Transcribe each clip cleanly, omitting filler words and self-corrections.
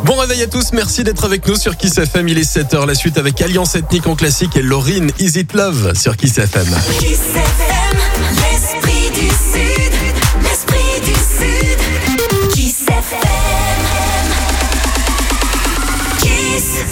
Bon réveil à tous, merci d'être avec nous sur Kiss FM. Il est 7h, la suite avec Alliance Ethnique en classique et Lauryn Is It Love sur Kiss FM. Kiss FM, l'esprit du Sud, l'esprit du Sud. Kiss FM, Kiss.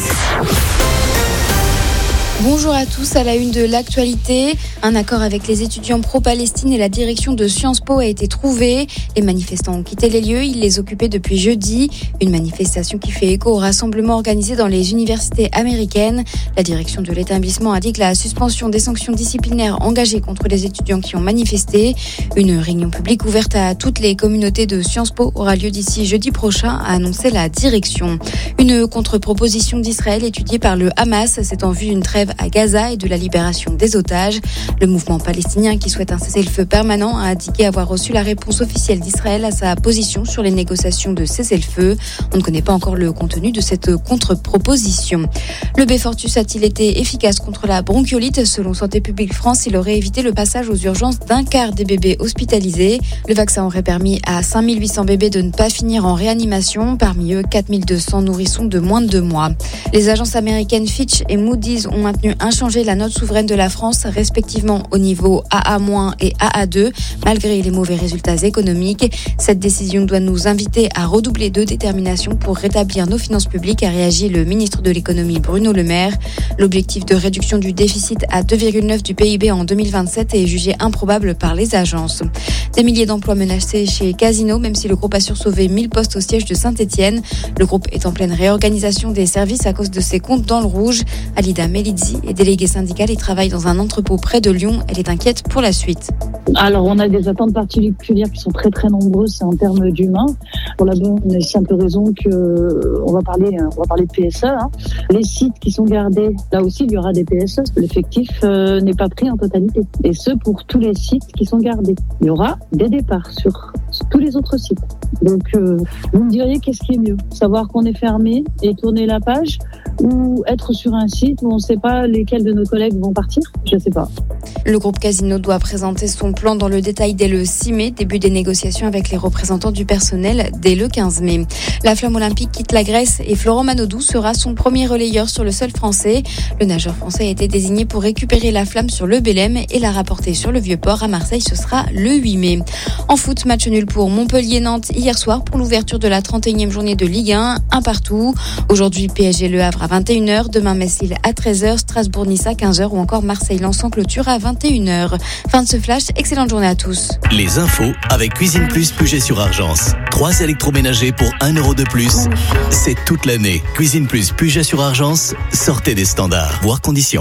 Bonjour à tous, à la une de l'actualité. Un accord avec les étudiants pro-Palestine et la direction de Sciences Po a été trouvé. Les manifestants ont quitté les lieux, ils les occupaient depuis jeudi. Une manifestation qui fait écho au rassemblement organisé dans les universités américaines. La direction de l'établissement indique la suspension des sanctions disciplinaires engagées contre les étudiants qui ont manifesté. Une réunion publique ouverte à toutes les communautés de Sciences Po aura lieu d'ici jeudi prochain, a annoncé la direction. Une contre-proposition d'Israël étudiée par le Hamas, c'est en vue d'une trêve à Gaza et de la libération des otages. Le mouvement palestinien qui souhaite un cessez-le-feu permanent a indiqué avoir reçu la réponse officielle d'Israël à sa position sur les négociations de cessez-le-feu. On ne connaît pas encore le contenu de cette contre-proposition. Le Beyfortus a-t-il été efficace contre la bronchiolite? Selon Santé publique France, il aurait évité le passage aux urgences d'un quart des bébés hospitalisés. Le vaccin aurait permis à 5800 bébés de ne pas finir en réanimation. Parmi eux, 4200 nourrissons de moins de 2 mois. Les agences américaines Fitch et Moody's ont maintenu inchangée la note souveraine de la France, respectivement au niveau AA- et AA2, malgré les mauvais résultats économiques. Cette décision doit nous inviter à redoubler de détermination pour rétablir nos finances publiques, a réagi le ministre de l'économie Bruno Le Maire. L'objectif de réduction du déficit à 2,9 du PIB en 2027 est jugé improbable par les agences. Des milliers d'emplois menacés chez Casino, même si le groupe assure sauver 1000 postes au siège de Saint-Etienne. Le groupe est en pleine réorganisation des services à cause de ses comptes dans le rouge. Alida Melidzi est déléguée syndicale et travaille dans un entrepôt près de Lyon. Elle est inquiète pour la suite. Alors, on a des attentes particulières qui sont très très nombreuses, c'est en termes d'humains. Pour la bonne et simple raison que on va parler de PSE. Les sites qui sont gardés, là aussi, il y aura des PSE. L'effectif n'est pas pris en totalité. Et ce, pour tous les sites qui sont gardés. Il y aura des départs sur tous les autres sites. Donc, vous me diriez qu'est-ce qui est mieux? Savoir qu'on est fermé et tourner la page, ou être sur un site où on ne sait pas lesquels de nos collègues vont partir? Je ne sais pas. Le groupe Casino doit présenter son plan dans le détail dès le 6 mai, début des négociations avec les représentants du personnel dès le 15 mai. La flamme olympique quitte la Grèce et Florent Manodou sera son premier relayeur sur le sol français. Le nageur français a été désigné pour récupérer la flamme sur le Bélem et la rapporter sur le Vieux-Port à Marseille. Ce sera le 8 mai. En foot, match nul pour Montpellier-Nantes hier soir pour l'ouverture de la 31e journée de Ligue 1, un partout. Aujourd'hui, PSG Le Havre à 21h, demain Metz-Lille à 13h, Strasbourg-Nice à 15h ou encore Marseille-Lens en clôture à 21h. Fin de ce flash, excellente journée à tous. Les infos avec Cuisine Plus Puget-sur-Argence. 3 électroménagers pour 1 € de plus. C'est toute l'année. Cuisine Plus Puget-sur-Argence, sortez des standards. Voir conditions.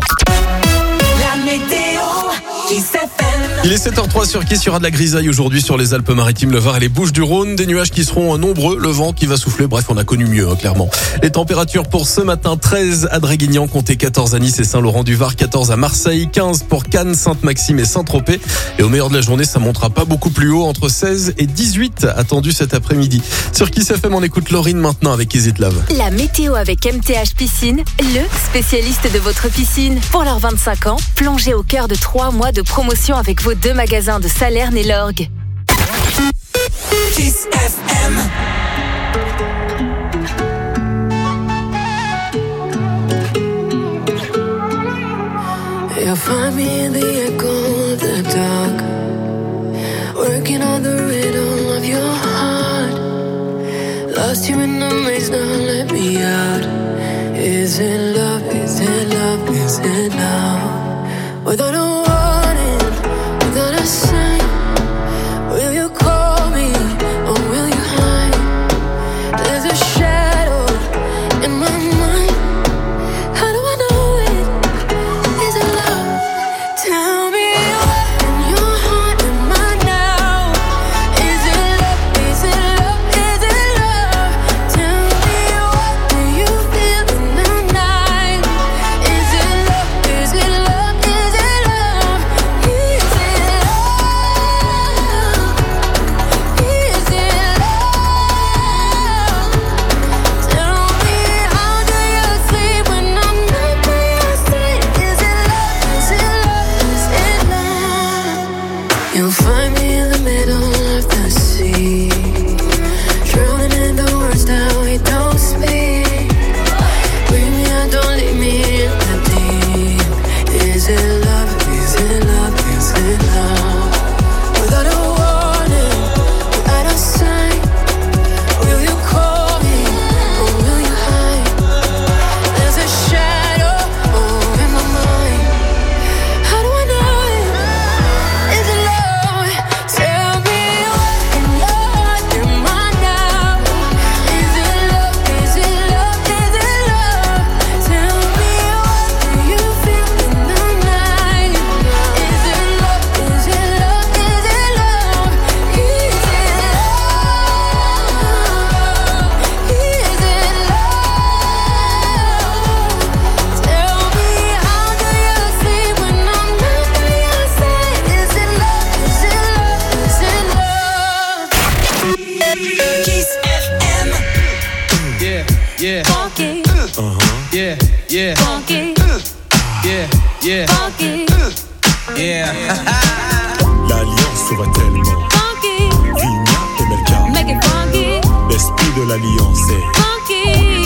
La météo, Kiss FM. Il est 7h03 sur Kiss. Il y aura de la grisaille aujourd'hui sur les Alpes-Maritimes, le Var et les Bouches-du-Rhône. Des nuages qui seront nombreux, le vent qui va souffler. Bref, on a connu mieux, clairement. Les températures pour ce matin, 13 à Draguignan, comptez 14 à Nice et Saint-Laurent-du-Var, 14 à Marseille, 15 pour Cannes, Sainte-Maxime et Saint-Tropez. Et au meilleur de la journée, ça montera pas beaucoup plus haut, entre 16 et 18 attendus cet après-midi. Sur Kiss FM, on écoute Lauryn maintenant avec Is It Love. La météo avec MTH Piscine, le spécialiste de votre piscine. Pour leurs 25 ans, plongez au cœur de 3 mois de promotion avec vos 2 magasins de Salerne et l'Orgue. Kiss FM. You'll find me in the echo of the dark, working on the rhythm of your heart. Lost you in the maze, now let me out. Is it love, is it love, is it love? Without a warning, without a sign, will you call me or will you hide? There's a shadow in my mind. How do I know it? Is it love? Tell me what in your heart am I now? Is it love? Is it love? Is it love? Tell me what do you feel in the night? Is it love? Is it love? Is it love? Kiss FM. Yeah, yeah, Funky, yeah, yeah, funky, yeah, yeah, funky, yeah. L'alliance se voit tellement. funky. Vigna et Melka. Make it funky, L'esprit de l'alliance est. funky,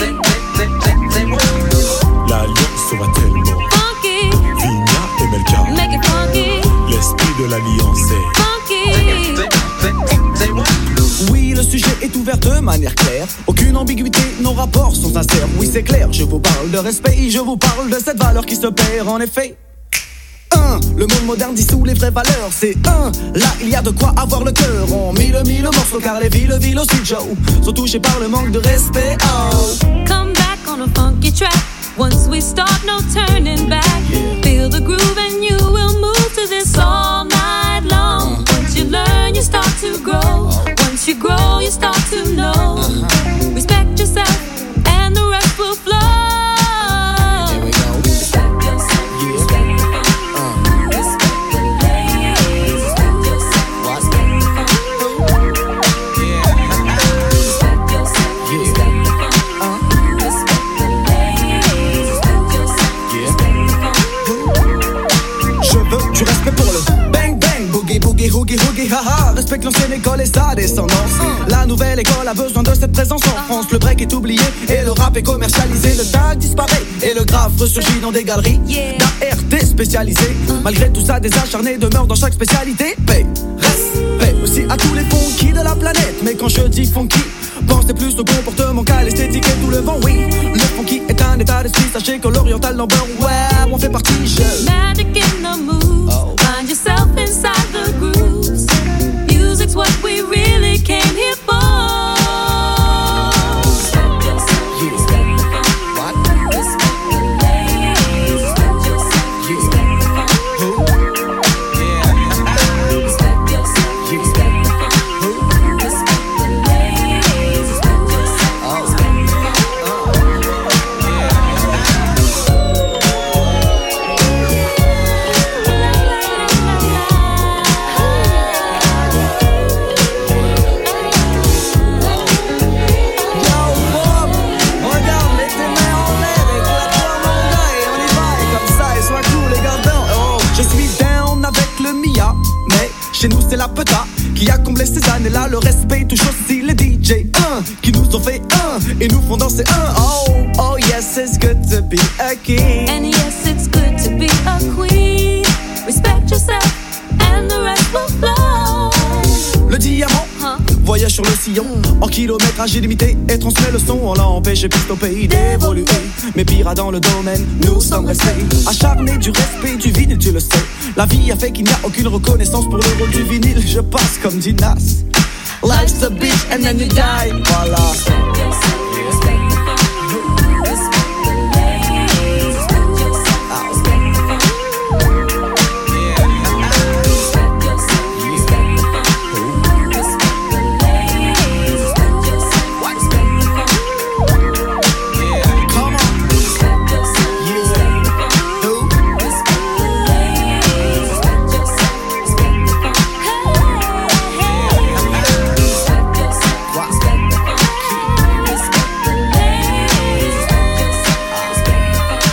L'alliance se voit tellement. funky. Vigna et Melka. Make it funky, L'esprit de l'alliance est. funky. Oui, le sujet est ouvert de manière claire. Aucune ambiguïté, nos rapports sont sincères. Oui, c'est clair, je vous parle de respect. Je vous parle de cette valeur qui se perd en effet. Le monde moderne dissout les vraies valeurs. C'est là il y a de quoi avoir le cœur. On mille morceaux car les villes aussi Joe sont touchées par le manque de respect. Come back on a funky track. Once we start, no turning back. Feel the groove and you will move to this all night long. Once you learn, you start to grow. Once you grow, you start to know. Respect yourself and the rest will flow. Here we go. Respect yourself, respect the funk. Respect the ladies, respect yourself, respect the funk. Respect yourself, respect the funk. Respect the ladies, respect yourself, respect the funk. Je veux du respect pour le bang bang, boogie boogie hoogie hoogie haha. Respecte l'ancienne école et sa descendance. La nouvelle école a besoin de cette présence en France. Le break est oublié et le rap est commercialisé. Le tag disparaît et le graphe ressurgit dans des galeries d'ART spécialisées. Malgré tout ça, des acharnés demeurent dans chaque spécialité. Paix, respect aussi à tous les funky de la planète. Mais quand je dis funky, pensez plus au comportement qu'à l'esthétique et tout le vent. Oui, le funky est un état d'esprit. Sachez que l'oriental number, ouais, on fait partie. Magic in the moves. Find yourself inside the grooves. Music's what we really came here for. Respect yourself, respect the funk. Respect the ladies, respect yourself, respect the funk. Respect yourself, respect the funk. Respect the ladies, respect yourself, respect the Chez nous c'est la peta qui a comblé ces années-là. Le respect touche aussi les DJ qui nous ont fait et nous font danser oh yes, it's good to be a king. And yes, it's good to be a queen. Respect yourself and the rest will flow. Le diamant voyage sur le sillon en kilométrage illimité et transmet le son. On l'a empêché plus au pays d'évoluer. Mais pire dans le domaine, nous sommes restés acharnés du respect du vinyle, tu le sais. La vie a fait qu'il n'y a aucune reconnaissance pour le rôle du vinyle. Je passe comme dit Nas. Life's a bitch and then you die. Voilà. Respect yourself, respect the funk. Respect the ladies, respect yourself, respect the funk. Respect yourself, respect the funk. Respect the ladies, respect yourself, respect the funk. Come on. Respect yourself, respect the funk. Respect the ladies, respect yourself, respect the funk. Respect yourself, respect the funk. Respect the ladies, respect yourself, respect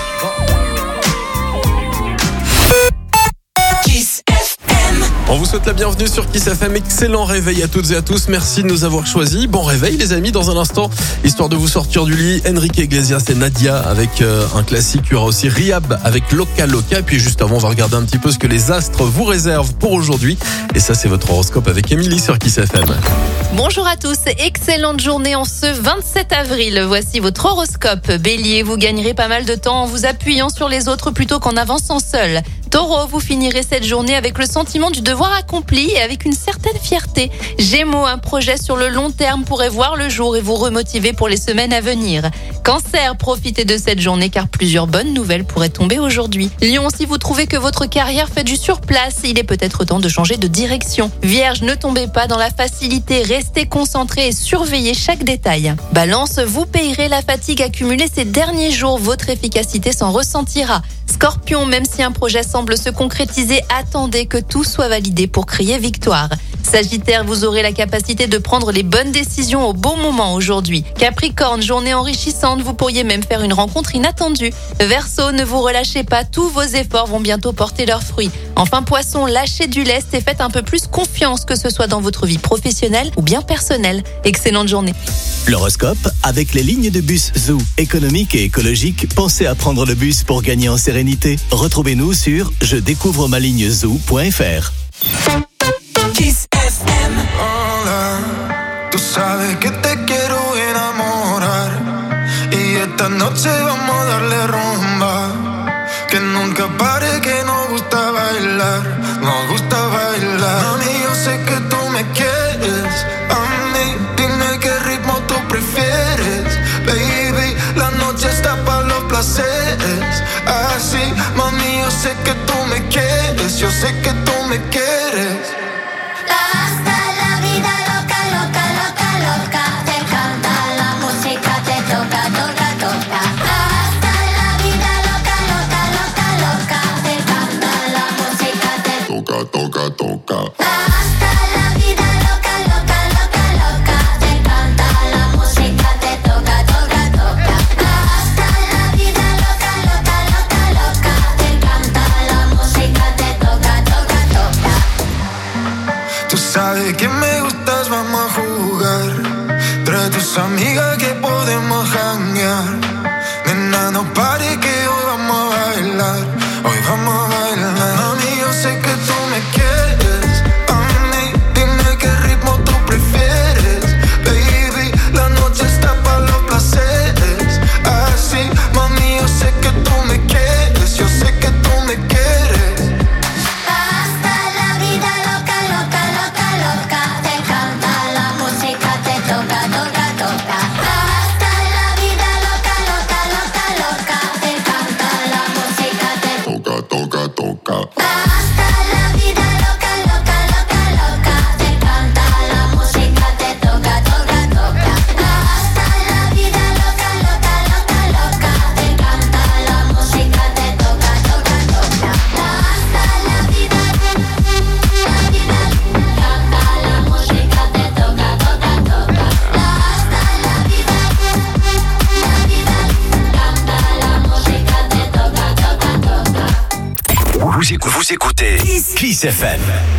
the funk. Kiss FM. On vous souhaite la bienvenue sur Kiss FM. Excellent réveil à toutes et à tous. Merci de nous avoir choisis. Bon réveil les amis. Dans un instant, histoire de vous sortir du lit, Enrique Iglesias et Nadia avec un classique. Il y aura aussi Rihab avec Loca Loca. Et puis juste avant, on va regarder un petit peu ce que les astres vous réservent pour aujourd'hui. Et ça, c'est votre horoscope avec Émilie sur Kiss FM. Bonjour à tous, excellente journée en ce 27 avril. Voici votre horoscope. Bélier, vous gagnerez pas mal de temps en vous appuyant sur les autres plutôt qu'en avançant seul. Taureau, vous finirez cette journée avec le sentiment du devoir accompli et avec une certaine fierté. Gémeaux, un projet sur le long terme pourrait voir le jour et vous remotiver pour les semaines à venir. Cancer, profitez de cette journée car plusieurs bonnes nouvelles pourraient tomber aujourd'hui. Lion, si vous trouvez que votre carrière fait du surplace, il est peut-être temps de changer de direction. Vierge, ne tombez pas dans la facilité, restez concentré et surveillez chaque détail. Balance, vous payerez la fatigue accumulée ces derniers jours, votre efficacité s'en ressentira. Scorpion, même si un projet semble se concrétiser, attendez que tout soit validé pour crier victoire. Sagittaire, vous aurez la capacité de prendre les bonnes décisions au bon moment aujourd'hui. Capricorne, journée enrichissante, vous pourriez même faire une rencontre inattendue. Verseau, ne vous relâchez pas, tous vos efforts vont bientôt porter leurs fruits. Enfin Poisson, lâchez du lest et faites un peu plus confiance, que ce soit dans votre vie professionnelle ou bien personnelle. Excellente journée. L'horoscope avec les lignes de bus Zoo. Économique et écologique, pensez à prendre le bus pour gagner en sérénité. Retrouvez-nous sur jedécouvremaliniezoo.fr. Kiss FM. Hola, tú sabes que te quiero enamorar y esta noche vamos a darle rumba, que nunca pare, que nos gusta bailar, nos gusta bailar. Mami, yo sé que tú me quieres, a mí dime qué ritmo tú prefieres, baby, la noche está para los placeres, así, mami, yo sé que tú me quieres, yo sé que tú me quieres. Hasta la vida loca, loca, loca, loca. Te encanta la música, te toca, toca, toca. Hasta la vida loca, loca, loca, loca. Te encanta la música, te toca, toca, toca. Hasta la vida loca, loca, loca, loca. Te encanta la música, te toca, toca, toca. Hasta la vida loca, loca, loca, loca. Te encanta la música, te toca, toca, toca. Tú sabes que me gustas, vamos a jugar. Trae tus amigas que podemos janguear. Nena, no pare que hoy vamos a bailar. Hoy vamos a bailar. Mami, yo sé que tú me quieres. A mí, dime qué ritmo tú prefieres. Baby, la noche está para los placeres. Así, mami, yo sé que tú me quieres. Yo sé que tú me quieres. Hasta la vida loca, loca, loca, loca. Te encanta la música, te toca, toca, toca. Hasta la vida loca, loca, loca, loca. Te encanta la música, te toca, toca, toca. Hasta la vida loca, loca, loca, loca. Te encanta la música, te toca, toca, toca. Hasta la vida loca, loca, loca, loca. Te encanta la música, te toca, toca, toca. Hasta la vida, la vida, canta la música, te toca, toca, toca. Hasta la vida, canta la música, te toca, toca, toca. Vous écoutez Kiss FM.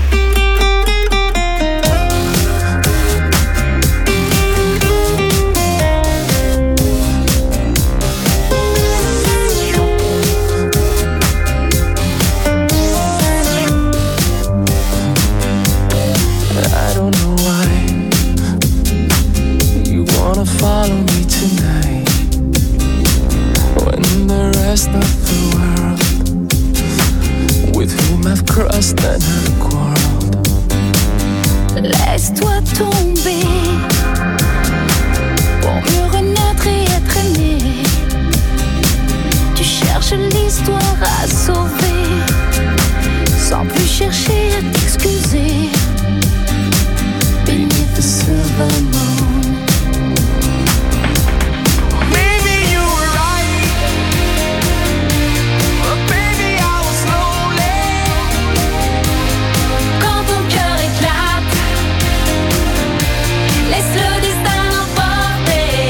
I don't know why you wanna follow me tonight, when the rest of the world with whom I've crossed and have quarreled. Laisse-toi tomber pour mieux renaître et être aimé. Tu cherches l'histoire à sauver sans plus chercher à t'excuser. Beneath the silver moon. Maybe you were right, but baby I was lonely. Quand ton cœur éclate, laisse le destin emporter.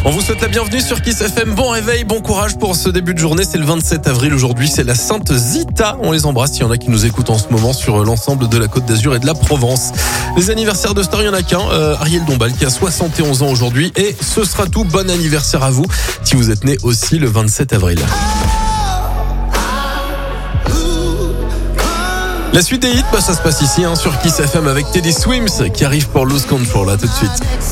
On vous souhaite la bienvenue sur Kiss FM. Bon réveil, bon courage pour ce début de journée. C'est le 27 avril aujourd'hui. C'est la Sainte Zita. On les embrasse. Il y en a qui nous écoutent en ce moment sur l'ensemble de la Côte d'Azur et de la Provence. Les anniversaires de stars, il n'y en a qu'un. Ariel Dombal qui a 71 ans aujourd'hui. Et ce sera tout. Bon anniversaire à vous si vous êtes né aussi le 27 avril. La suite des hits, ça se passe ici sur Kiss FM avec Teddy Swims qui arrive pour Lose Control. À tout de suite.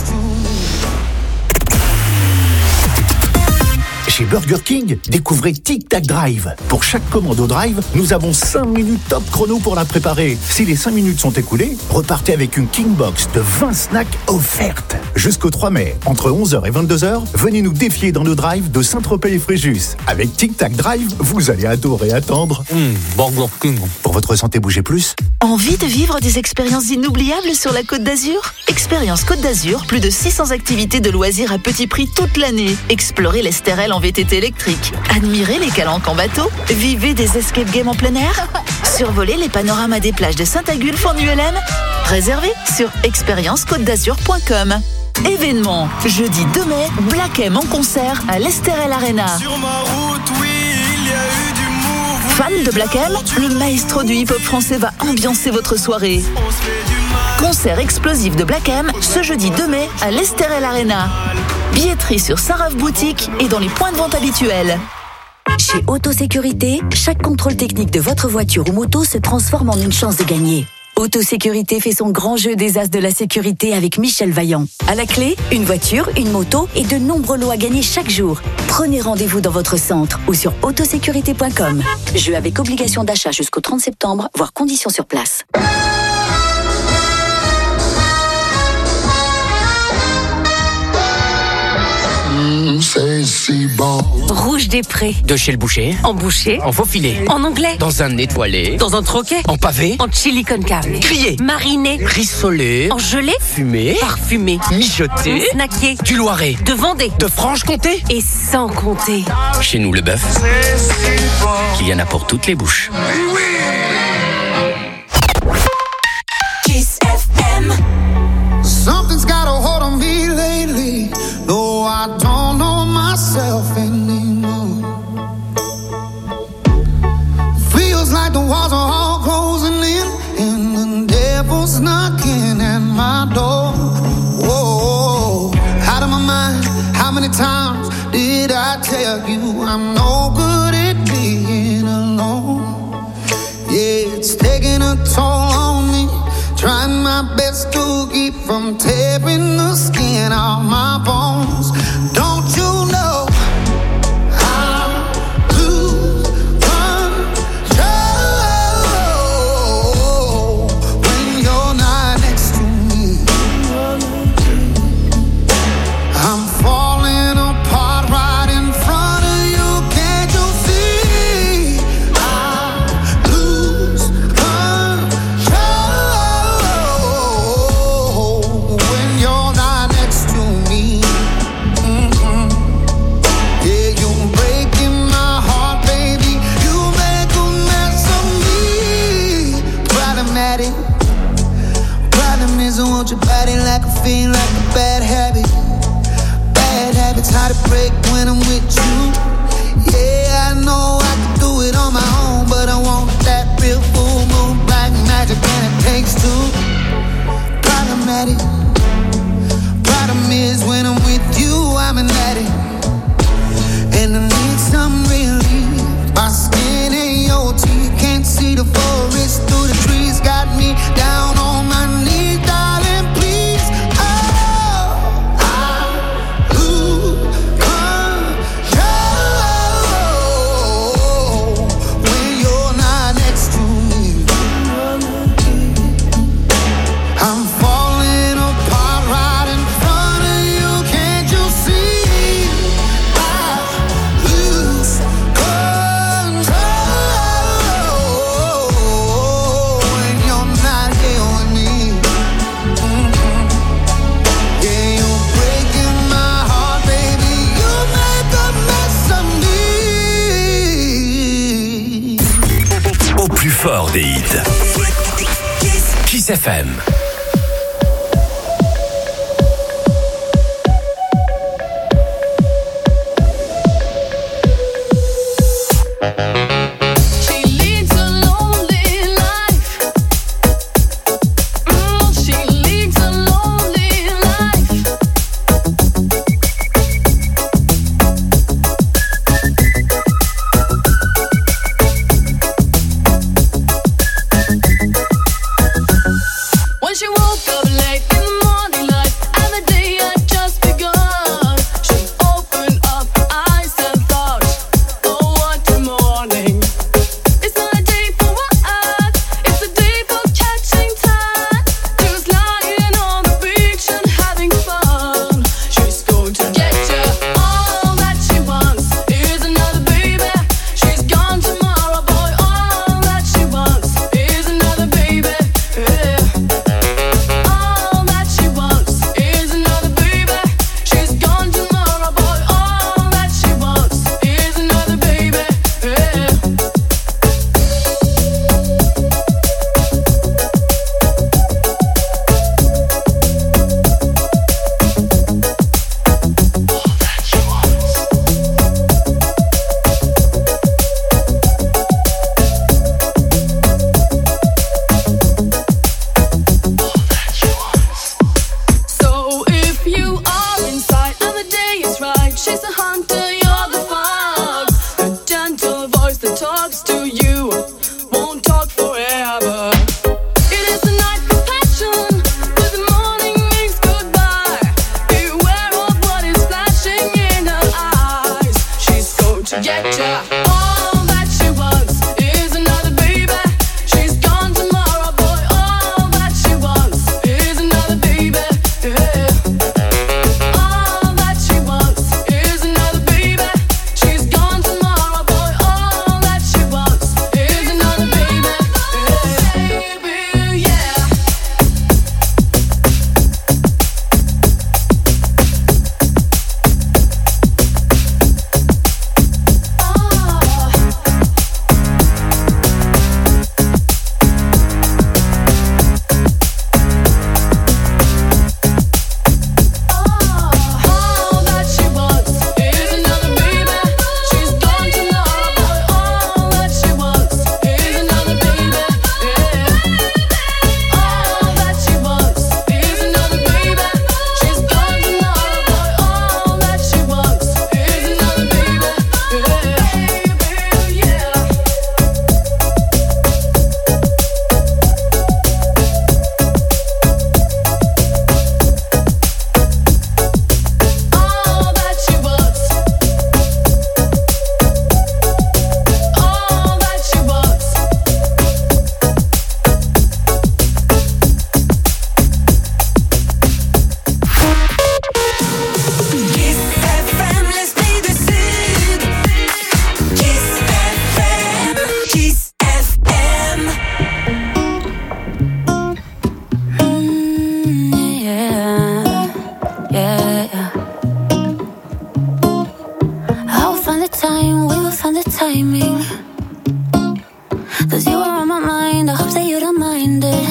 Chez Burger King, découvrez Tic Tac Drive. Pour chaque commande au drive, nous avons 5 minutes top chrono pour la préparer. Si les 5 minutes sont écoulées, repartez avec une King Box de 20 snacks offertes. Jusqu'au 3 mai, entre 11h et 22h, venez nous défier dans nos drives de Saint-Tropez et Fréjus. Avec Tic Tac Drive, vous allez adorer attendre. Burger King. Pour votre santé, bougez plus. Envie de vivre des expériences inoubliables sur la Côte d'Azur ? Expérience Côte d'Azur, plus de 600 activités de loisirs à petit prix toute l'année. Explorez l'Estérel en VTT électrique. Admirez les calanques en bateau. Vivez des escape games en plein air. Survolez les panoramas des plages de Saint-Agulphe en ULM. Réservez sur expériencecôtedazur.com. Événement, jeudi 2 mai, Black M en concert à l'Estérel Arena. Sur ma route, oui, il y a eu du mouvement. Fan de Black M, le maestro du hip-hop français va ambiancer votre soirée. Concert explosif de Black M, ce jeudi 2 mai à l'Estérel Arena. Billetterie sur Saint-Raph Boutique et dans les points de vente habituels. Chez Autosécurité, chaque contrôle technique de votre voiture ou moto se transforme en une chance de gagner. Autosécurité fait son grand jeu des as de la sécurité avec Michel Vaillant. À la clé, une voiture, une moto et de nombreux lots à gagner chaque jour. Prenez rendez-vous dans votre centre ou sur autosécurité.com. Jeu avec obligation d'achat jusqu'au 30 septembre, voire conditions sur place. Rouge des Prés. De chez le boucher. En boucher. En faux filet. En anglais. Dans un étoilé. Dans un troquet. En pavé. En chili con carne. Grillé. Mariné. Rissolé. En gelée. Fumé. Parfumé. Mijoté. Snacké. Du Loiret. De Vendée. De Franche-Comté. Et sans compter. Chez nous, le bœuf, il y en a pour toutes les bouches. Kiss FM. Something's got a hold on me lately, though I don't know myself anymore. Feels like the walls are all closing in, and the devil's knocking at my door. Whoa, out of my mind, how many times did I tell you I'm no good at being alone? Yeah, it's taking a toll on me, trying my best to keep from tearing the skin off my bones. Don't you know I lose control when you're not next to me? I'm falling apart right in front of you. Can't you see? I lose control when you're not next to me. Yeah, you're breaking my heart, baby. You make a mess of me. Problematic. Problem is I want your body like a fiend, like a bad habit. Bad habits hard to break when I'm with you. Yeah, I know I can do it on my own, but I want that real full moon black magic, and it takes two. Problematic. Problem is when I'm with you, I'm an addict, and I need some relief. My skin ain't your teeth, can't see the forest through the trees. Got me down on my knees, darling, please. Oh, I lose control when you're not next to me. I'm falling apart right in front of you. Can't you see? I lose control when you're not here with me. Yeah, you're breaking my heart, baby. You make a mess of me. Au plus fort des hits. Kiss FM. get ya. All that she wants is another baby. She's gone tomorrow, boy. All that she wants is another baby. Yeah. All that she wants is another baby. She's gone tomorrow, boy. All that she wants is another baby. Yeah. Baby, yeah. All that she wants is another baby. She's gone tomorrow, boy. All that she wants is another baby. Yeah. All that she wants is another baby. She's gone tomorrow, boy. All that she wants is another baby. Yeah. Yeah. All that she wants. All that she wants. Kiss FM, l'esprit du Sud. Kiss FM, Kiss FM. Yeah. I will find the time, we will find the timing. 'Cause you are on my mind, I hope that you don't mind it.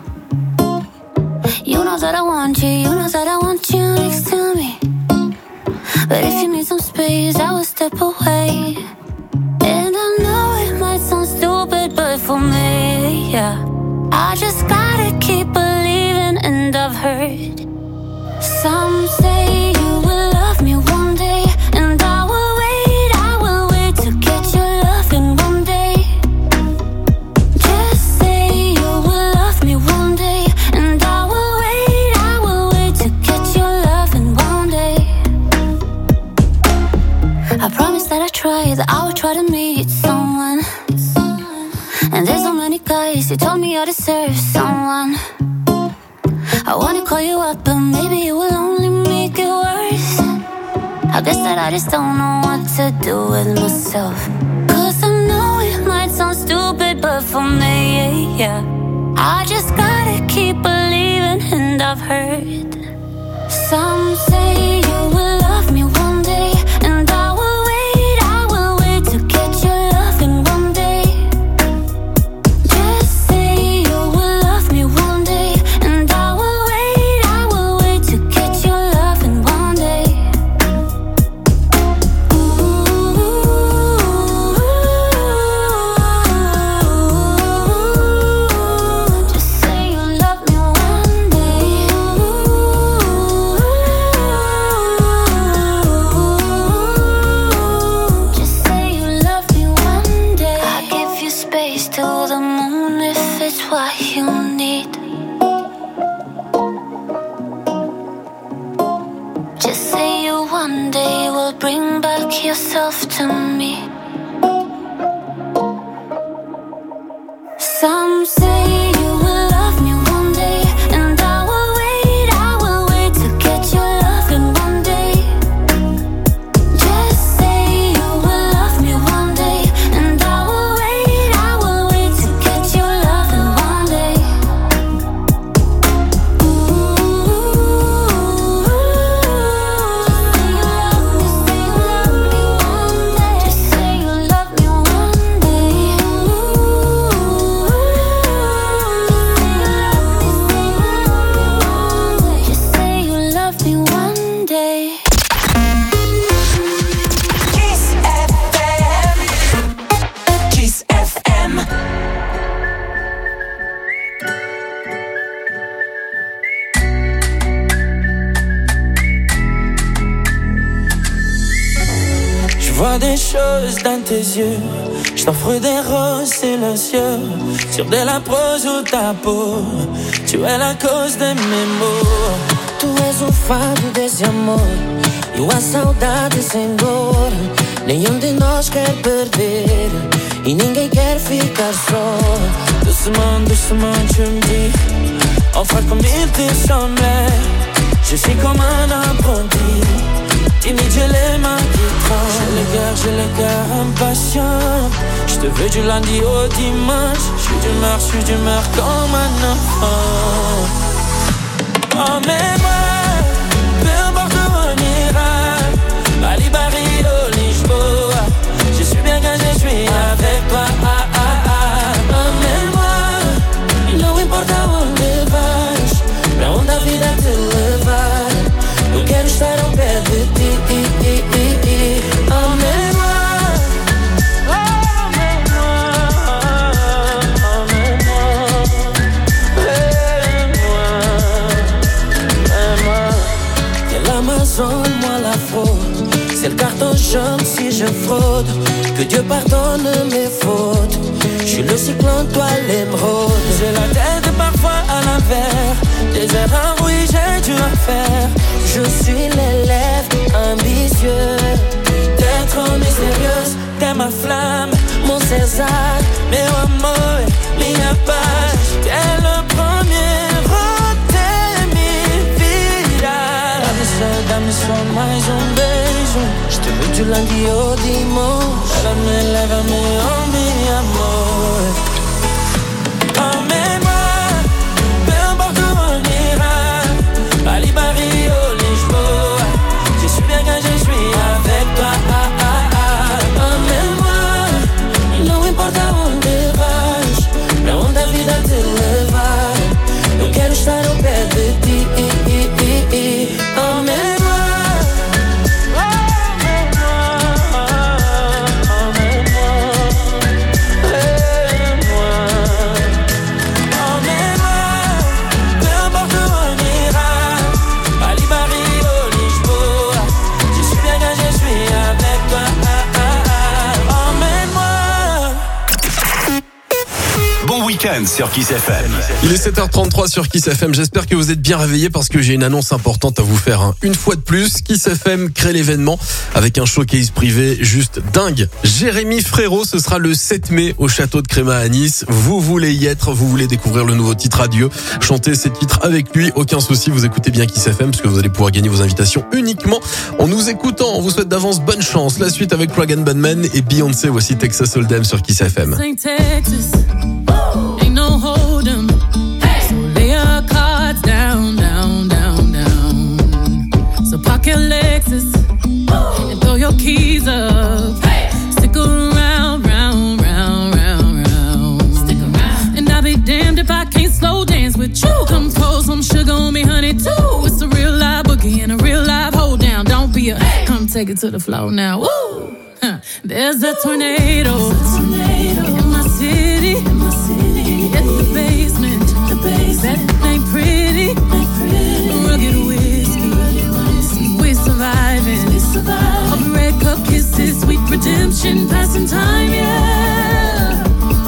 You know that I want you, you know that I want you next to me. But if you need some space, I will step away. And I know it might sound stupid, but for me, yeah, I just gotta keep believing. And I've heard some say you will love me one day, and I will wait to get your love in one day. Just say you will love me one day, and I will wait to get your love in one day. I promise that I try, that I will try to meet someone. And there's so many guys who told me I deserve someone. I wanna call you up, but maybe it will only make it worse. I guess that I just don't know what to do with myself. 'Cause I know it might sound stupid, but for me, yeah, I just gotta keep believing. And I've heard some say you will love me one day, and I will wait to get your love in one day. Just say you will love me one day, and I will wait to get your love in one day. Just say you love me one day. Just say you love me one day. I give you space to the moon if it's what you need. Just say you one day will bring back yourself to me. Some say you will love me one day, and I will wait to get your love in one day. Just say you will love me one day, and I will wait to get your love in one day. Just say you love me one day. Just say you love me one day. Kiss FM. Kiss FM. Je vois des choses dans tes yeux. Je t'offre des roses silencieux sur de la prose ou ta peau. Tu es la cause de mes maux. Tu és o fado desse amor e a saudade sem dor. Nenhum de nós quer perder e ninguém quer ficar só. Doucement, tu me dis enfin comme il te semblait. Je suis comme un apprenti, timide, j'ai les mains qui tremblent. J'ai le cœur impatient. Je te veux du lundi au dimanche. Je suis d'humeur comme un enfant. Emmène-moi, peu importe où on ira. Bali, Rio, Lisboa. Je suis bien quand je suis avec toi. Emmène-moi, não importa onde vais, pra onde a vida te levar. Eu quero estar ao pé de ti. Emmène-moi. Moi la faute, c'est le carton jaune si je fraude. Que Dieu pardonne mes fautes. Je suis le cyclone, toi l'émeraude. J'ai la tête parfois à l'envers. Des erreurs, oui j'ai dû en faire. Je suis l'élève ambitieux. T'es trop mystérieuse, t'es ma flamme, mon César. Meu amor, minha paz. T'es le premier. Dá-me só mais beijo. Je te veux du lundi au dimanche. Lève-me, oh mi amor. Emmène-moi, peu importe où on ira. Bali, Rio, Lisboa. Je suis bien quand je suis avec toi. Emmène-moi, não importa onde vais, pra onde a vida te levar. Eu quero estar ao pé de ti. Sur Kiss FM. Il est 7h33 sur Kiss FM. J'espère que vous êtes bien réveillés parce que j'ai une annonce importante à vous faire. Une fois de plus, Kiss FM crée l'événement avec un showcase privé juste dingue. Jérémy Frérot, ce sera le 7 mai au château de Créma à Nice. Vous voulez y être, vous voulez découvrir le nouveau titre Adieu, chanter ces titres avec lui, aucun souci, vous écoutez bien Kiss FM parce que vous allez pouvoir gagner vos invitations uniquement en nous écoutant. On vous souhaite d'avance bonne chance. La suite avec Plug and Badman et Beyoncé, voici Texas Hold'em sur Kiss FM. Ain't no hold 'em. Hey. So lay your cards down, down, down, down. So park your Lexus and throw your keys up. Hey. Stick around, round, round, round, round. Stick around. And I'll be damned if I can't slow dance with you. Come pour some sugar on me, honey, too. It's a real live boogie and a real live hold down. Don't be a come take it to the floor now. Woo! Huh. There's a tornado in my city. In the basement, that ain't pretty. Rugged whiskey, we're surviving. All the red cup kisses, sweet redemption, passing time, yeah.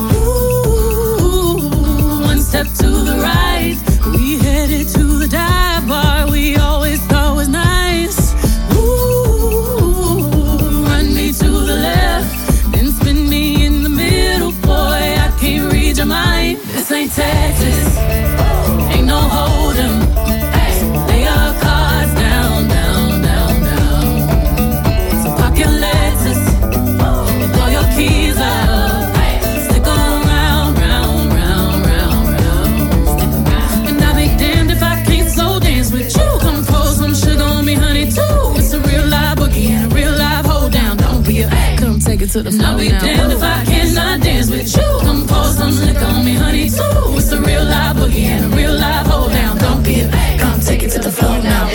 Ooh, one step to the right, we headed to the dive bar we always thought was nice. Ooh, run me to the left, then spin me in the middle, boy, I can't read your mind. This ain't Texas, ain't no hold 'em. Lay your cards down, down, down, down. So park your Lexus, throw your keys up. Stick around, round, round, round, round. And I'll be damned if I can't slow dance with you. Come pour some sugar on me, honey, too. It's a real live boogie and a real live hold down. Don't be a come take it to the floor. I'll be damned if I cannot dance with you. Come pour some liquor on me, honey, too. It's a real live boogie and a real live hold down. Don't be a come take it to the floor now.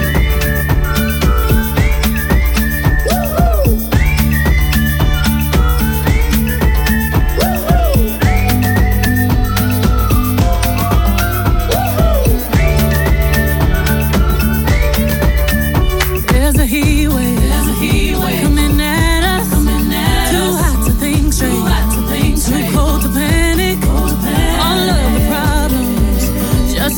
There's a heat wave coming at us. Too hot to think straight, too cold to panic. All of the problems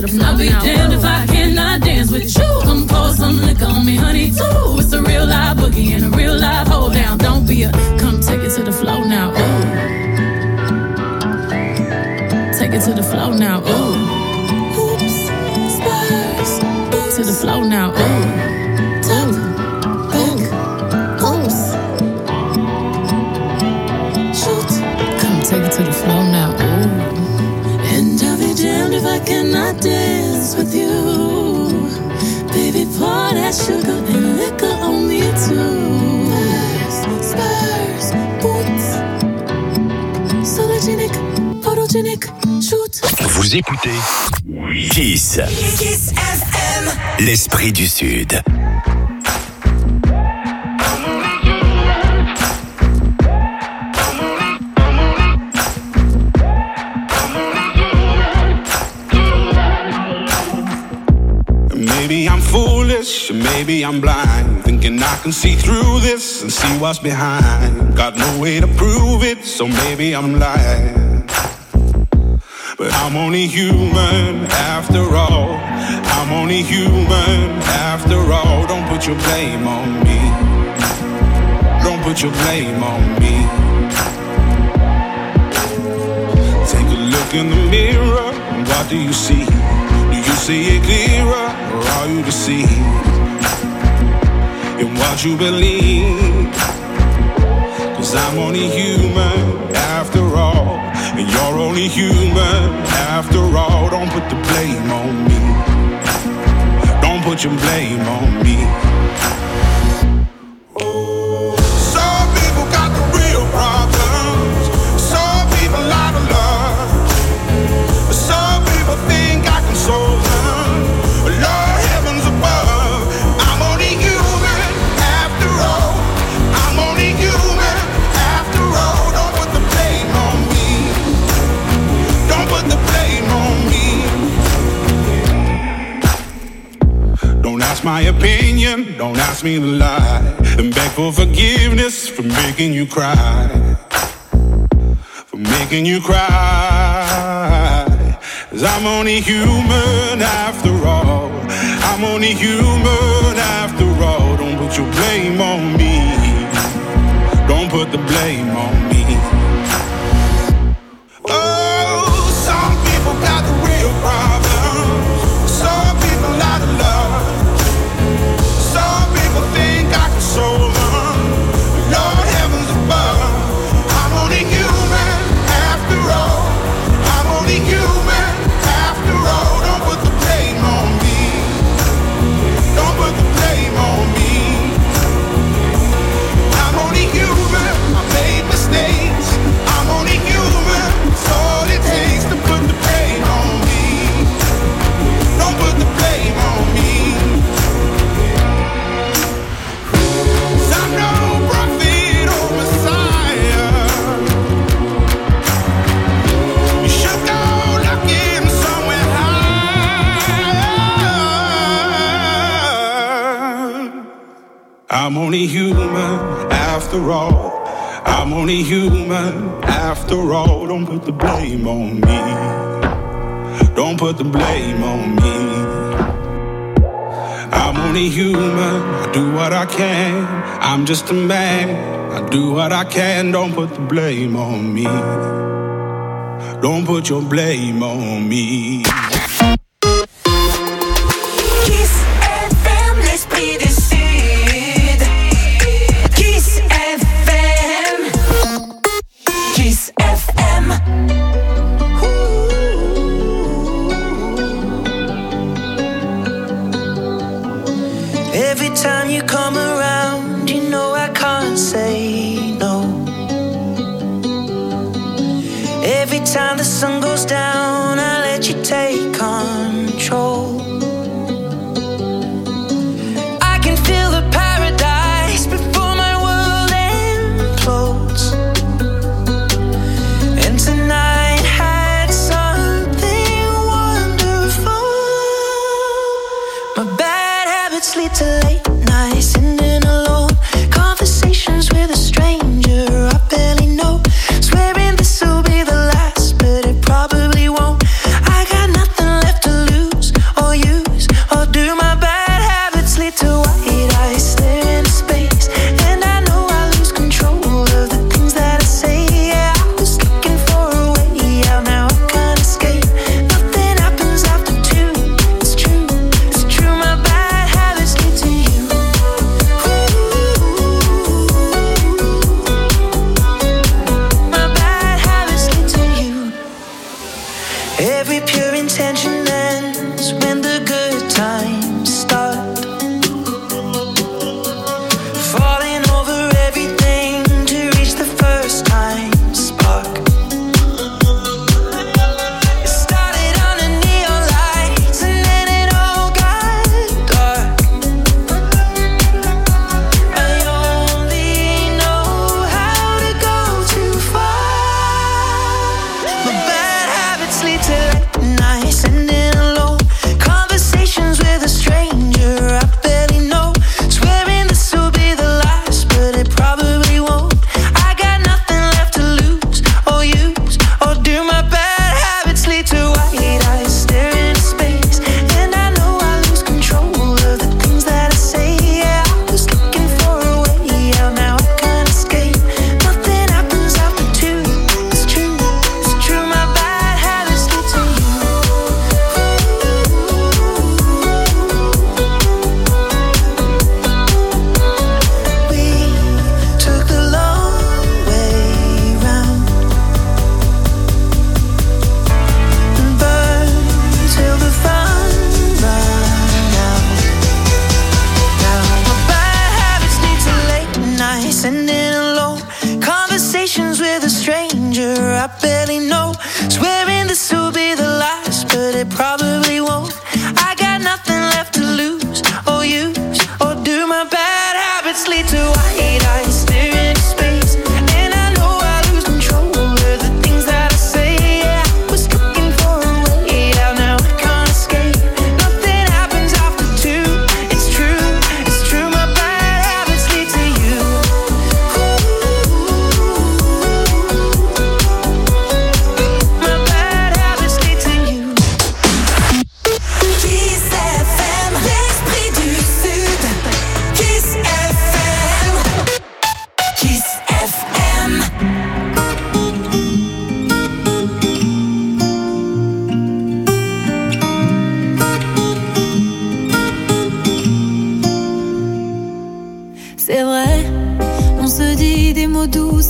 to the flow. I'll be damned if I cannot dance with you. Come pour some liquor on me, honey, too. It's a real live boogie and a real live hold down. Don't be a, come take it to the flow now, ooh. Take it to the flow now, ooh. Oops, spurs, to the flow now, ooh. Take it to the floor now, ooh. And I'll be damned if I cannot dance with you. Baby, pour that sugar and liquor on me too. Spurs, boots, sologenic, photogenic, shoot. Vous écoutez Kiss. Kiss FM. L'esprit du Sud. Maybe I'm foolish, maybe I'm blind, thinking I can see through this and see what's behind. Got no way to prove it, so maybe I'm lying. But I'm only human after all. I'm only human after all. Don't put your blame on me. Don't put your blame on me. Take a look in the mirror, what do you see? Do you see it clearer, or are you deceived in what you believe? 'Cause I'm only human after all, and you're only human after all. Don't put the blame on me. Don't put your blame on me. Some people got the real problems. Some people out of love. Some people think I can solve them. Lord, heavens above. I'm only human after all. I'm only human after all. Don't put the blame on me. Don't put the blame on me. Don't ask my opinion, don't ask me to lie, and beg for forgiveness for making you cry. For making you cry. 'Cause I'm only human after all. I'm only human after all. Don't put your blame on me. Don't put the blame on me. Oh, some people got the real problems. Some people out of love. Some people think I can solve them. Lord, heavens above. I'm only human after all. I'm only human after all. Don't put the blame on me. Don't put the blame on me. I'm only human. I made mistakes. I'm only human. It's all it takes to put the blame on me. Don't put the blame on me. 'Cause I'm no prophet or Messiah. You should go looking somewhere high. I'm only human after all. I'm only human after all. Don't put the blame on me. Don't put the blame on me. I'm only human. I do what I can. I'm just a man. I do what I can. Don't put the blame on me. Don't put your blame on me. Kiss FM, l'esprit du Sud. Kiss FM. Kiss FM. Every time you come around, you know I can't say no. Every time the sun goes down, I let you take control. I can feel the paradise before my world implodes. And tonight had something wonderful. My bad habits lead to late nights, sitting alone. Conversations with a stranger I barely know. Swearing this will be the last, but it probably won't. I got nothing left to lose.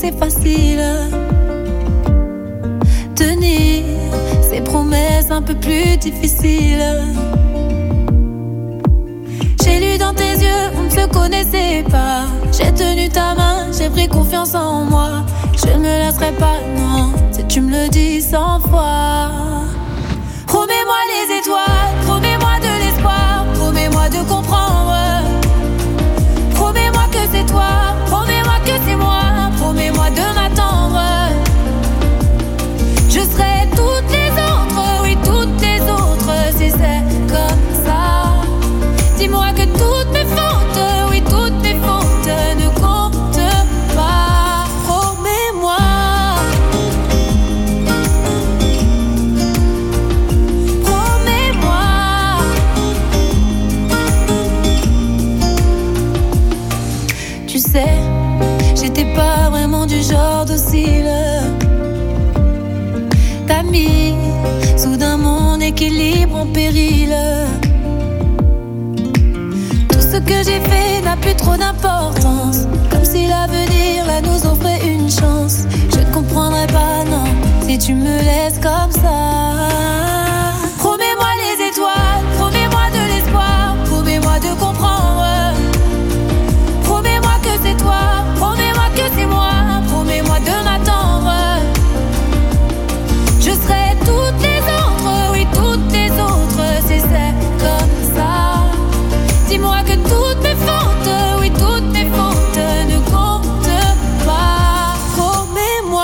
c'est facile. Tenir ses promesses un peu plus difficiles. J'ai lu dans tes yeux, on ne se connaissait pas. J'ai tenu ta main, j'ai pris confiance en moi. Je ne me lasserai pas, non, si tu me le dis 100 fois. Promets-moi les étoiles, promets-moi de l'espoir, promets-moi de comprendre. Promets-moi que c'est toi, promets-moi que c'est moi, promets-moi de m'attendre. Je serai toutes les autres, oui toutes les autres, si c'est comme ça. Dis-moi que toutes mes fautes, oui toutes mes fautes ne comptent pas. Promets-moi. Promets-moi. Tu sais, j'étais pas vraiment du genre docile. T'as mis soudain mon équilibre en péril. Ce que j'ai fait n'a plus trop d'importance. Comme si l'avenir là nous offrait une chance. Je ne comprendrai pas, non, si tu me laisses comme ça. Promets-moi les étoiles, promets-moi de l'espoir, promets-moi de comprendre. Promets-moi que c'est toi, promets-moi que c'est moi, promets-moi de m'attendre. Je serai toutes les autres, oui toutes les autres, si c'est comme ça. Dis-moi que toutes mes fautes, oui toutes mes fautes ne comptent pas. Promets-moi.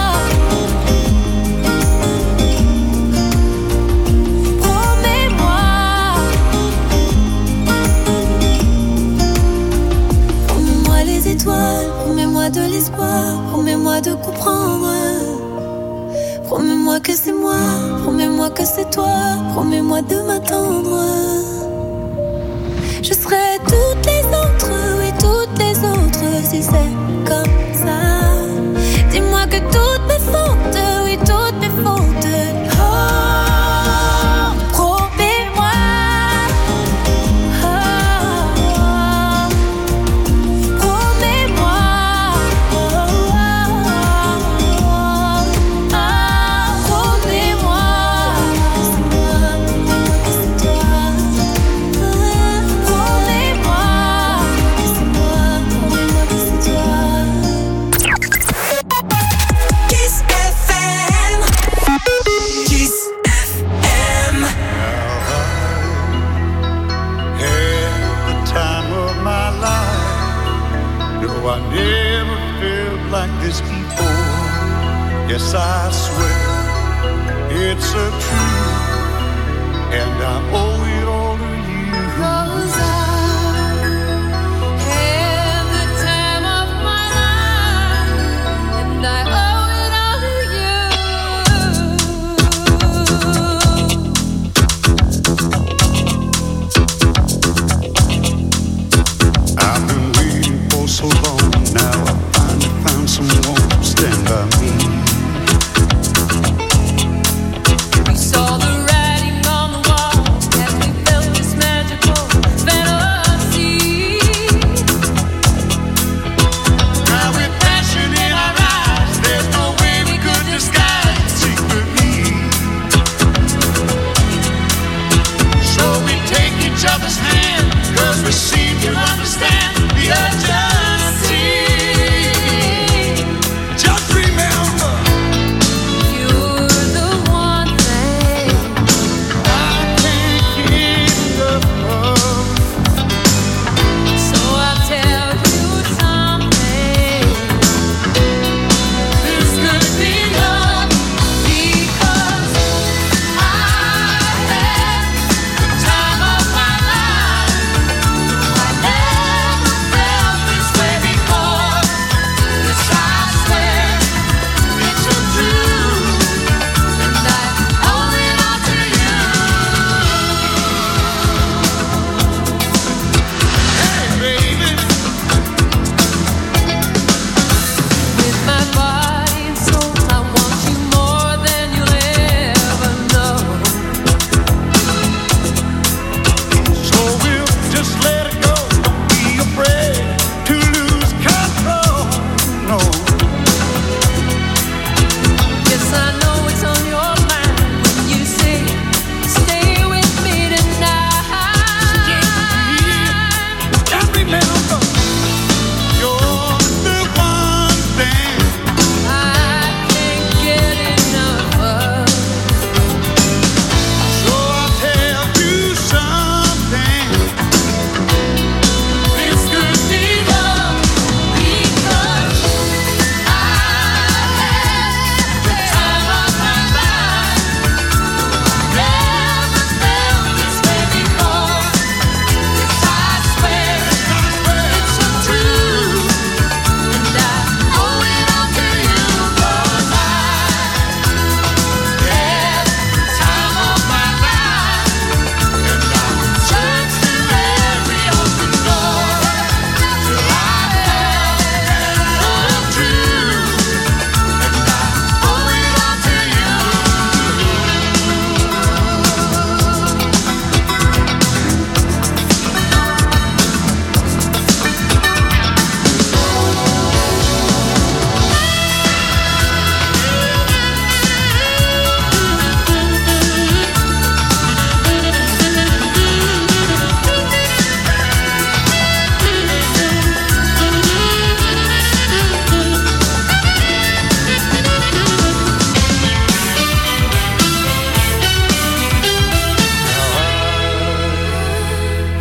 Promets-moi. Promets-moi les étoiles, promets-moi de l'espoir, promets-moi de comprendre. Promets-moi que c'est moi, promets-moi que c'est toi, promets-moi de m'attendre. Je serai toutes les autres, oui toutes les autres, si c'est comme ça. Dis-moi que toutes mes fautes, oui toutes mes fautes. Oh, promets-moi. Oh, promets-moi. Promets-moi. C'est moi, I never felt like this before. Yes, I swear it's a truth, and I owe it all to you. 'Cause I had the time of my life, and I owe it all to you. I've been waiting for so long. Now I finally found someone to stand by me. We saw the writing on the wall, and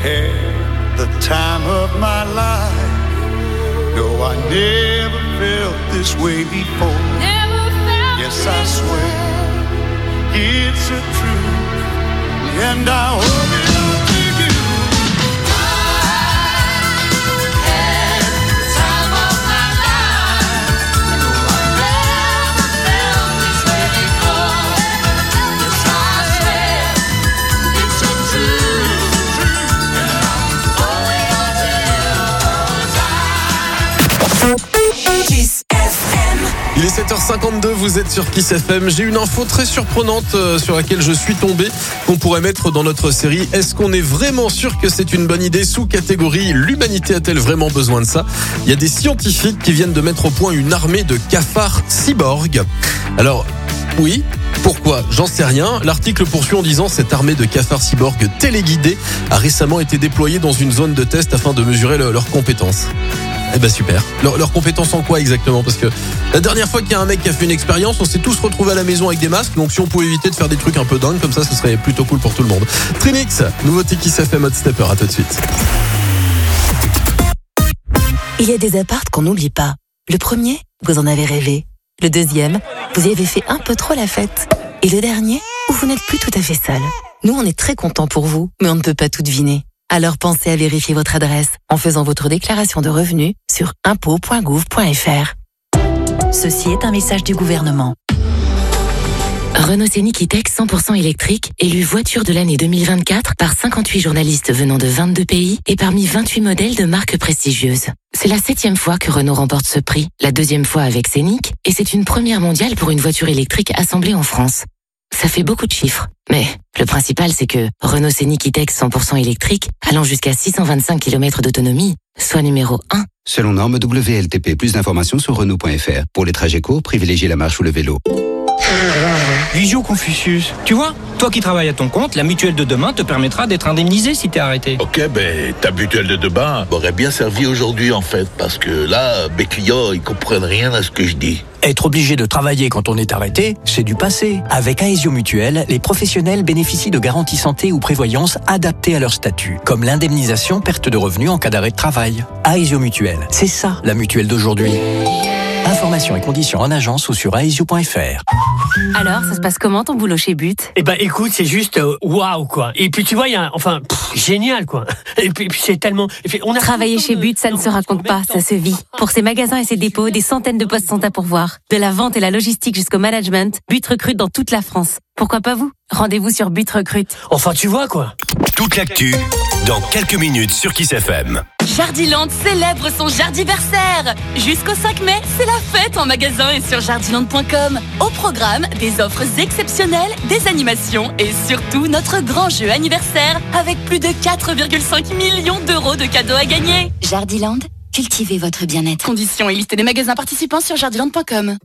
had the time of my life. No, I never felt this way before. Yes, I swear it's a truth, and I hope it all to you. I had the time of my life. No, I never felt this way before. Yes, I swear it's a truth, and I hope it all to you. Kiss FM. Il est 7h52, vous êtes sur Kiss FM. J'ai une info très surprenante sur laquelle je suis tombé, qu'on pourrait mettre dans notre série. Est-ce qu'on est vraiment sûr que c'est une bonne idée? Sous-catégorie, l'humanité a-t-elle vraiment besoin de ça? Il y a des scientifiques qui viennent de mettre au point une armée de cafards cyborgs. Alors, oui, pourquoi? J'en sais rien. L'article poursuit en disant: cette armée de cafards cyborgs téléguidés a récemment été déployée dans une zone de test afin de mesurer leurs compétences. Eh ben super. Leurs compétences en quoi exactement? Parce que la dernière fois qu'il y a un mec qui a fait une expérience, on s'est tous retrouvés à la maison avec des masques. Donc si on pouvait éviter de faire des trucs un peu dingues comme ça, ce serait plutôt cool pour tout le monde. Trinix, nouveauté Kiss FM Hot Stepper, à tout de suite. Il y a des apparts qu'on n'oublie pas. Le premier, vous en avez rêvé. Le deuxième, vous y avez fait un peu trop la fête. Et le dernier, où vous n'êtes plus tout à fait seul. Nous, on est très contents pour vous, mais on ne peut pas tout deviner. Alors pensez à vérifier votre adresse en faisant votre déclaration de revenus sur impôts.gouv.fr. Ceci est un message du gouvernement. Renault Scénic E-Tech 100% électrique, élu voiture de l'année 2024 par 58 journalistes venant de 22 pays et parmi 28 modèles de marques prestigieuses. C'est la 7e fois que Renault remporte ce prix, la 2e fois avec Scénic, et c'est une première mondiale pour une voiture électrique assemblée en France. Ça fait beaucoup de chiffres, mais le principal c'est que Renault Scénic E-Tech 100% électrique, allant jusqu'à 625 km d'autonomie, soit numéro 1. Selon norme WLTP, plus d'informations sur Renault.fr. Pour les trajets courts, privilégiez la marche ou le vélo. Visio Confucius. Tu vois, toi qui travailles à ton compte, la mutuelle de demain te permettra d'être indemnisé si t'es arrêté. Ok, ta mutuelle de demain m'aurait bien servi aujourd'hui en fait, parce que là, mes clients, ils comprennent rien à ce que je dis. Être obligé de travailler quand on est arrêté, c'est du passé. Avec Aesio Mutuelle, les professionnels bénéficient de garanties santé ou prévoyance adaptées à leur statut, comme l'indemnisation perte de revenus en cas d'arrêt de travail. Aesio Mutuelle, c'est ça la mutuelle d'aujourd'hui. Informations et conditions en agence ou sur aesio.fr. Alors, ça se passe comment ton boulot chez But? Eh ben, écoute, c'est juste waouh quoi. Et puis tu vois, il y a génial quoi. Et puis c'est tellement. Travailler chez But, ça ne se raconte pas, ça se vit. Pour ses magasins et ses dépôts, des centaines de postes sont à pourvoir. De la vente et la logistique jusqu'au management, But recrute dans toute la France. Pourquoi pas vous? Rendez-vous sur But Recrute. Enfin, tu vois quoi. Toute l'actu dans quelques minutes sur Kiss FM. Jardiland célèbre son jardiversaire. Jusqu'au 5 mai, c'est la fête en magasin et sur jardiland.com. Au programme, des offres exceptionnelles, des animations et surtout notre grand jeu anniversaire avec plus de 4,5 millions d'euros de cadeaux à gagner. Jardiland, cultivez votre bien-être. Conditions et liste des magasins participants sur jardiland.com.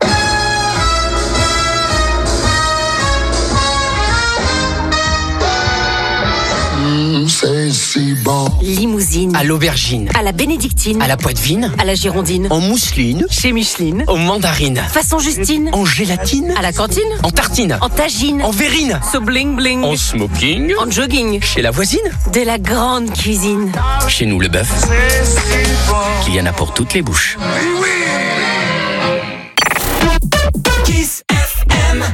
Limousine. À l'aubergine. À la bénédictine. À la poitevine. À la girondine. En mousseline. Chez Micheline. En mandarine. Façon Justine. En gélatine. À la cantine. En tartine. En tagine. En verrine. So bling bling. En smoking. En jogging. Chez la voisine. De la grande cuisine. Chez nous, le bœuf, qu'il y en a pour toutes les bouches. Kiss FM.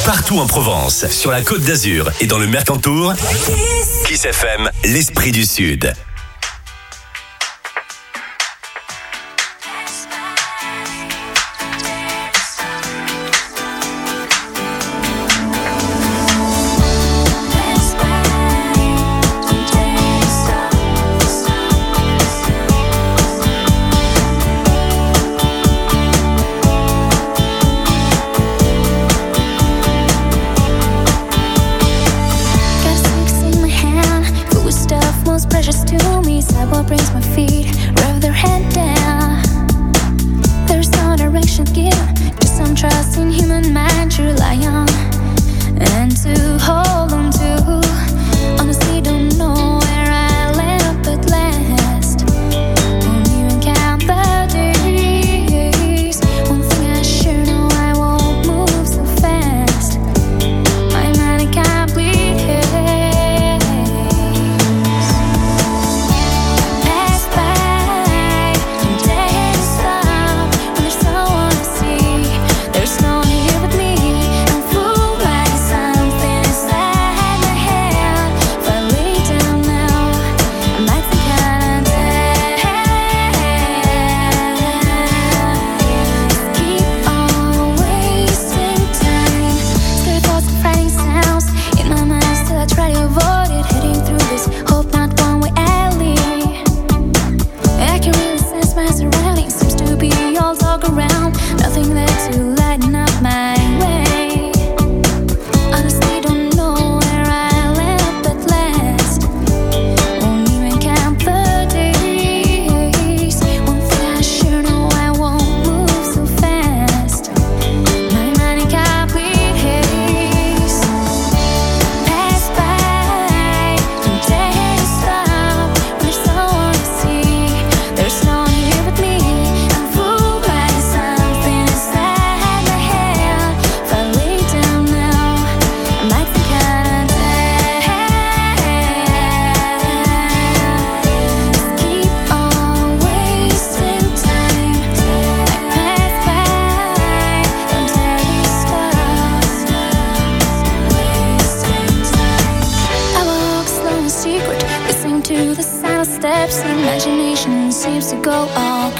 Partout en Provence, sur la Côte d'Azur et dans le Mercantour, Kiss FM, l'esprit du Sud.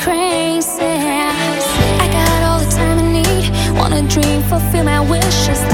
Fulfill my wishes.